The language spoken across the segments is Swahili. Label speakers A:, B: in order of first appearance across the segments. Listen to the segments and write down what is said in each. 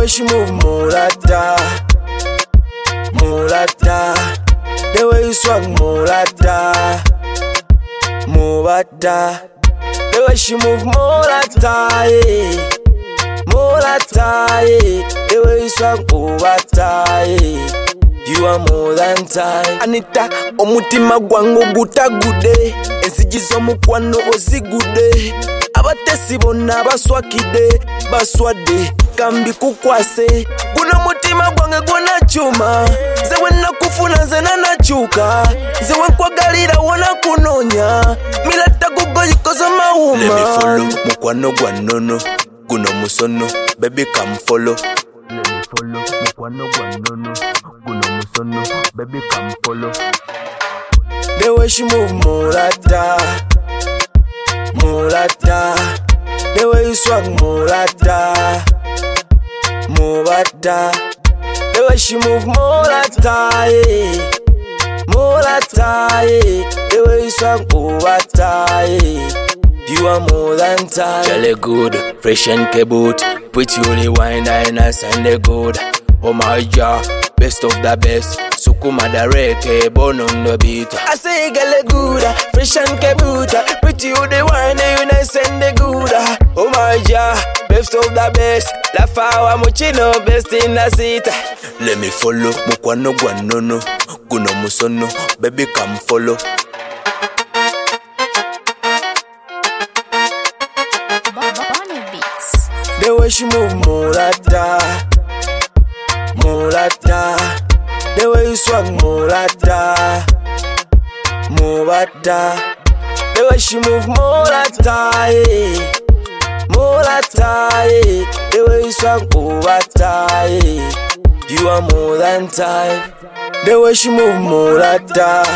A: way she move mulata, mulata. The way you swag mulata, mulata. The way she move mulata, yeah. Mulata, yeah. The way you swag mulata, yeah. You are more than time. Anita, omutima gwangu gutagude. Ensigizo mukwano ozigude. Abatesi bonna baswakide, baswade kambi kukwase. Guno mutima gwange gwona chuma. Ze wenna kufuna nze nanachuka. Ze wenkwagalira wona kunonya. Milata gugoyikoza mawuma. Let me follow mukwano gwanono. Guno musono, baby come follow. Let me follow mukwano gwanono. Guno musono, baby come follow. The way she move mulata, mulata. The way you swag mulata, mulata. The way she move mulata, yeah. Mulata, yeah. The way you swag mulata, yeah. You are more than time. Jelly good, fresh and keboot. Pretty only wine, nice and the good. Oh my God, best of the best. Sukuma dareke, born on the beat. I say jelly good, fresh and keboot. Pretty only wine, nice and the good. Oh my God, best of the best. La fawa muchino, best in the seat. Let me follow, mukwano gwanono. Guno musono, baby come follow. The way she move mulata, mulata. The way you swag mulata, mulata. The way she move mulata, yeah. Mulata, yeah. The way you swag mulata, yeah. You are more than time. The way she move mulata,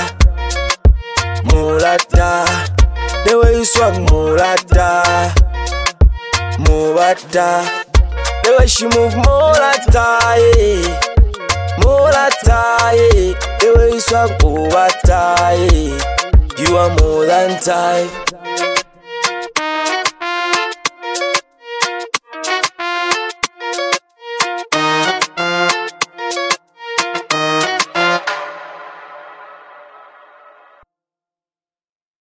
A: mulata. The way you swag mulata, mulata. The way she move mulata, yeah. Mulata, yeah. The way you swag mulata, yeah. You are more than time.